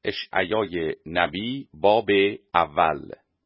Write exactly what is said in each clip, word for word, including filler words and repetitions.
اشعیای نبی باب اول.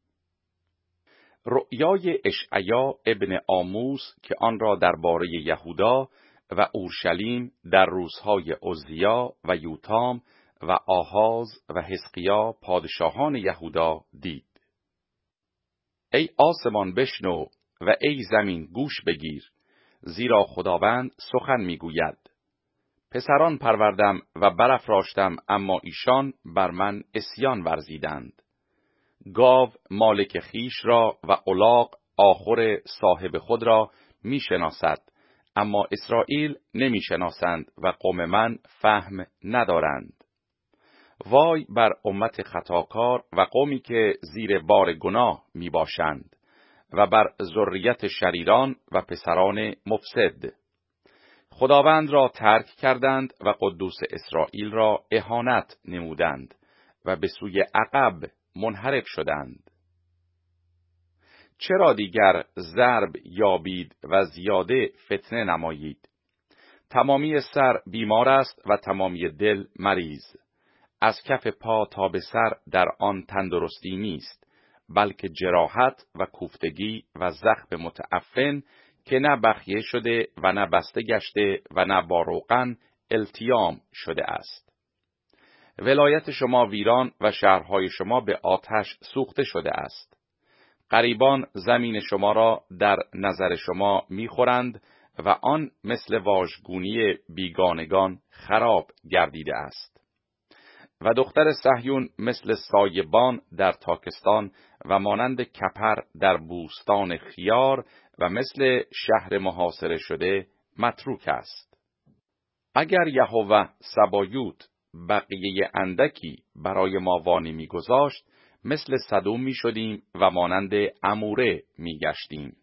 رؤیای اشعیا ابن آموس که آن را درباره یهودا و اورشلیم در روزهای عزیا و یوتام و آهاز و حزقیا پادشاهان یهودا دید. ای آسمان بشنو و ای زمین گوش بگیر، زیرا خداوند سخن میگوید. پسران پروردم و برافراشتم، اما ایشان بر من عصیان ورزیدند. گاو مالک خیش را و الاغ آخر صاحب خود را میشناسد، اما اسرائیل نمیشناسند و قوم من فهم ندارند. وای بر امت خطاکار و قومی که زیر بار گناه میباشند و بر ذریت شریران و پسران مفسد. خداوند را ترک کردند و قدوس اسرائیل را اهانت نمودند و به سوی عقب منحرف شدند. چرا دیگر ضرب یابید و زیاده فتنه نمایید؟ تمامی سر بیمار است و تمامی دل مریض. از کف پا تا به سر در آن تندرستی نیست، بلکه جراحت و کوفتگی و زخم متعفن که نه بخیه شده و نه بسته گشته و نه با روغن التیام شده است. ولایت شما ویران و شهرهای شما به آتش سوخته شده است. غریبان زمین شما را در نظر شما میخورند و آن مثل واژگونی بیگانگان خراب گردیده است. و دختر صهیون مثل سایبان در تاکستان و مانند کپر در بوستان خیار و مثل شهر محاصره شده متروک است. اگر یهوه سبایوت بقیه اندکی برای ما وانی می‌گذاشت، مثل سدوم می‌شدیم و مانند اموره می‌گشتیم.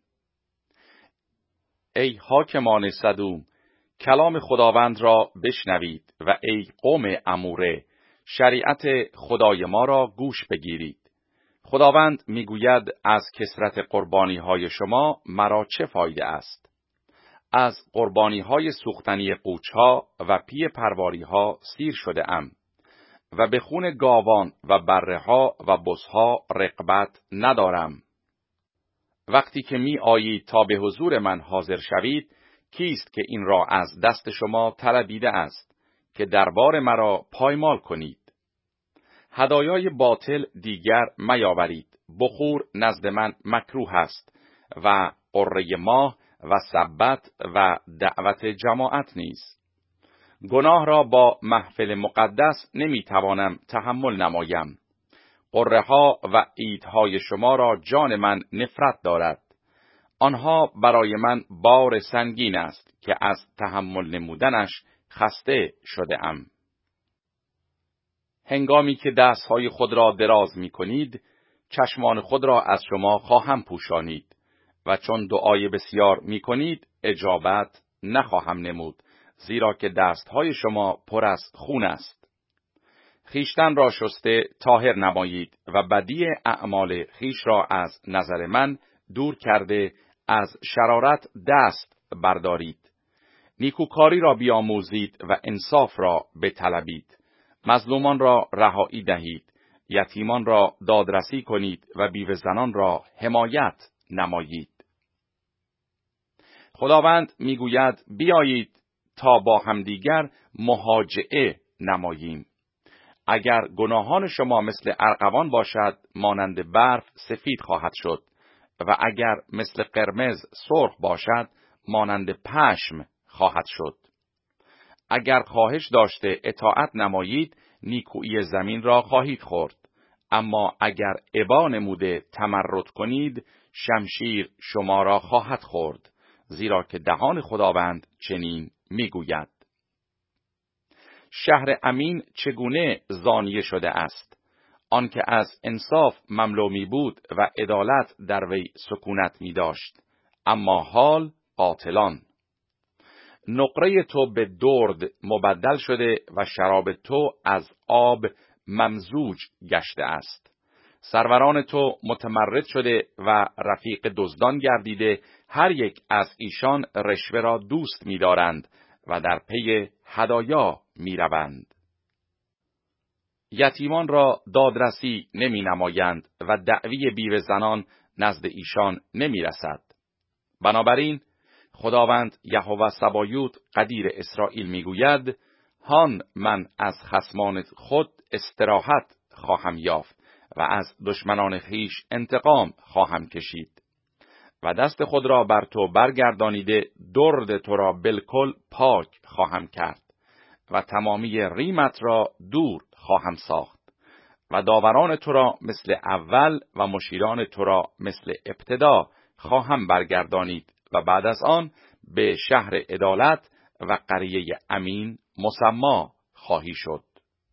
ای حاکمان سدوم، کلام خداوند را بشنوید و ای قوم اموره، شریعت خدای ما را گوش بگیرید. خداوند میگوید از کثرت قربانی‌های شما مرا چه فایده است؟ از قربانی‌های سوختنی قوچها و پی پرواری‌ها سیر شده ام و به خون گاوان و بره‌ها و بزها رغبت ندارم. وقتی که می آیید تا به حضور من حاضر شوید، کیست که این را از دست شما طلبیده است که دربار مرا پایمال کنید؟ هدایای باطل دیگر میاورید. بخور نزد من مکروه است و قره ماه و سبت و دعوت جماعت نیز. گناه را با محفل مقدس نمیتوانم تحمل نمایم. قره ها و عیدهای شما را جان من نفرت دارد. آنها برای من بار سنگین است که از تحمل نمودنش خسته شده ام. هنگامی که دستهای خود را دراز می کنید، چشمان خود را از شما خواهم پوشانید و چون دعای بسیار می کنید، اجابت نخواهم نمود، زیرا که دستهای شما پر از خون است. خیشتن را شسته طاهر نمایید و بدی اعمال خیش را از نظر من دور کرده از شرارت دست بردارید. نیکوکاری را بیاموزید و انصاف را بطلبید. مظلومان را رهایی دهید، یتیمان را دادرسی کنید و بیوه زنان را حمایت نمایید. خداوند میگوید بیایید تا با همدیگر محاجعه نماییم. اگر گناهان شما مثل ارغوان باشد، مانند برف سفید خواهد شد و اگر مثل قرمز سرخ باشد، مانند پشم خواهد شد. اگر خواهش داشته اطاعت نمایید، نیکویی زمین را خواهید خورد. اما اگر ابا نموده تمرد کنید، شمشیر شما را خواهد خورد، زیرا که دهان خداوند چنین میگوید. شهر امین چگونه زانیه شده است؟ آن که از انصاف مملو می بود و عدالت در وی سکونت می داشت، اما حال قاتلان. نقره تو به درد مبدل شده و شراب تو از آب ممزوج گشته است. سروران تو متمرد شده و رفیق دزدان گردیده، هر یک از ایشان رشوه را دوست می‌دارند و در پی هدایا می‌روند. یتیمان را دادرسی نمی نمایند و دعوی بیوه زنان نزد ایشان نمی رسد. بنابراین خداوند یهوه سبایوت قدیر اسرائیل می گوید: هان من از خصمان خود استراحت خواهم یافت و از دشمنان خویش انتقام خواهم کشید و دست خود را بر تو برگردانیده درد تو را بالکل پاک خواهم کرد و تمامی ریمت را دور خواهم ساخت و داوران تو را مثل اول و مشیران تو را مثل ابتدا خواهم برگردانید و بعد از آن به شهر عدالت و قریه امین مسما خواهی شد.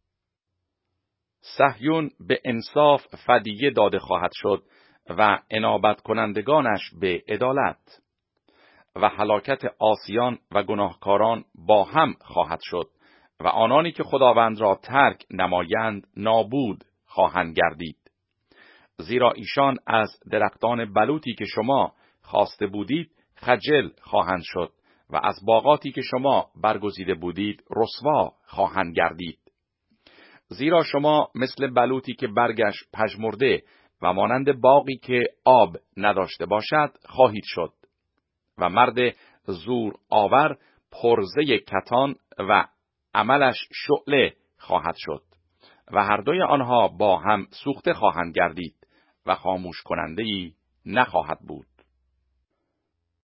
صهیون به انصاف فدیه داده خواهد شد و انابت کنندگانش به عدالت، و هلاکت عاصیان و گناهکاران با هم خواهد شد و آنانی که خداوند را ترک نمایند نابود خواهند گردید. زیرا ایشان از درختان بلوطی که شما خواسته بودید خجل خواهند شد و از باغاتی که شما برگزیده بودید رسوا خواهند گردید. زیرا شما مثل بلوطی که برگش پژمرده و مانند باغی که آب نداشته باشد خواهید شد و مرد زور آور پرزه کتان و عملش شعله خواهد شد و هر دوی آنها با هم سوخته خواهند گردید و خاموش کننده‌ای نخواهد بود.